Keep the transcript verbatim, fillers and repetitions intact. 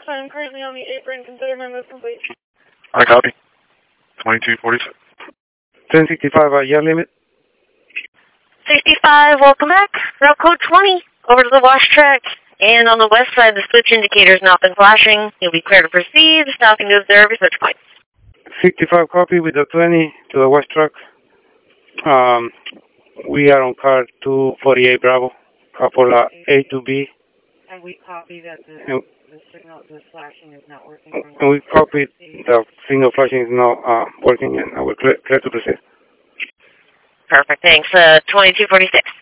six. I'm currently on the apron. Consider my move complete. I copy. twenty-two forty-six. ten sixty-five, uh, yard limit. sixty-five, welcome back. Route code twenty, over to the wash track. And on the west side, the switch indicator has not been flashing. You'll be clear to proceed. Stopping to observe your switch points. sixty-five, copy with the twenty to the west track. Um, we are on car two forty-eight Bravo, couple uh, A to B. And we copy that the, and, the signal, the flashing is not working. And we copy the signal flashing is not uh, working, and we're clear, clear to proceed. Perfect, thanks. Uh, twenty-two forty-six.